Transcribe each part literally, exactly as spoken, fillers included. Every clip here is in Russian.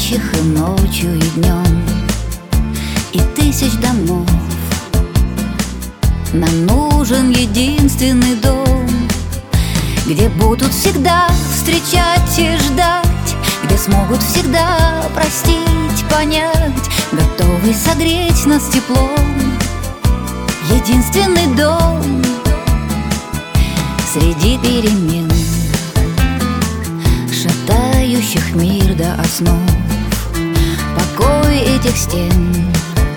спящих и ночью, и днем, и тысяч домов. Нам нужен единственный дом, где будут всегда встречать и ждать, где смогут всегда простить, понять, готовый согреть нас теплом. Единственный дом среди перемен, шатающих мир до основ. Покой этих стен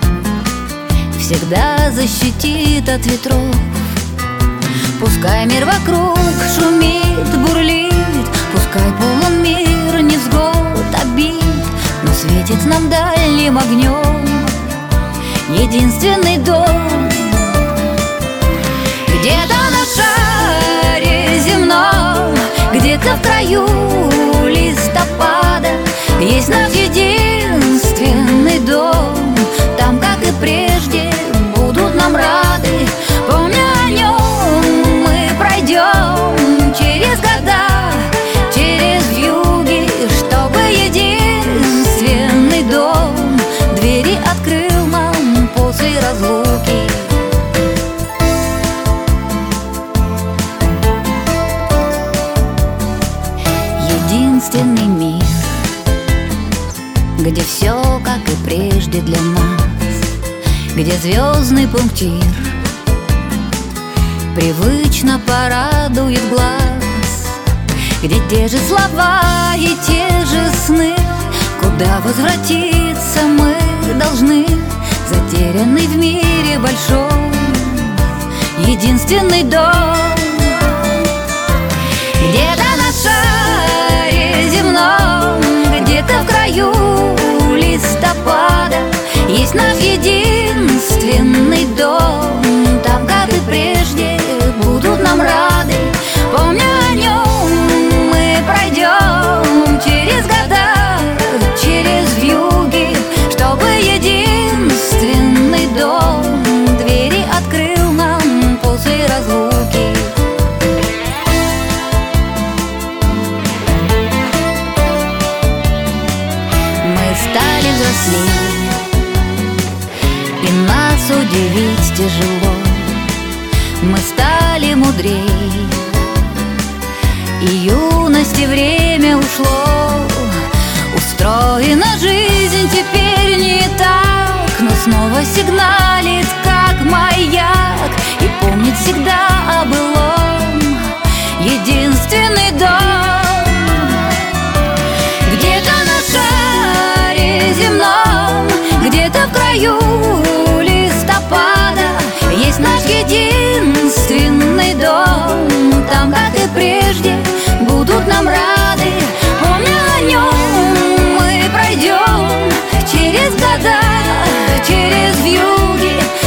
всегда защитит от ветров. Пускай мир вокруг шумит, бурлит, пускай полон мир невзгод, обид, но светит нам дальним огнем единственный дом. Где-то на шаре земном, где-то в краю листопада есть наш единственный дом. Там, как и прежде, будут нам рады. Помня о нем, мы пройдем через года, через вьюги, чтобы единственный дом двери открыл нам после разлуки. Единственный мир, где все, как и прежде для нас, где звездный пунктир привычно порадует глаз, где те же слова и те же сны, куда возвратиться мы должны, затерянный в мире большом единственный дом. Где-то на шаре земном, где-то в краю листопада есть наш единственный дом. Там, как и прежде, будут нам рады. Помня о нем, мы пройдем через года, через вьюги, чтобы единственный дом двери открыл нам после разлуки. Стали взрослее, и нас удивить тяжело. Мы стали мудрее, и юности время ушло. Устроена жизнь теперь не так, но снова сигналит, как маяк, и помнит всегда о былом единственный дом. Земном, где-то в краю листопада есть наш единственный дом. Там, как и прежде, будут нам рады. Помня о нем, мы пройдем через года, через вьюги,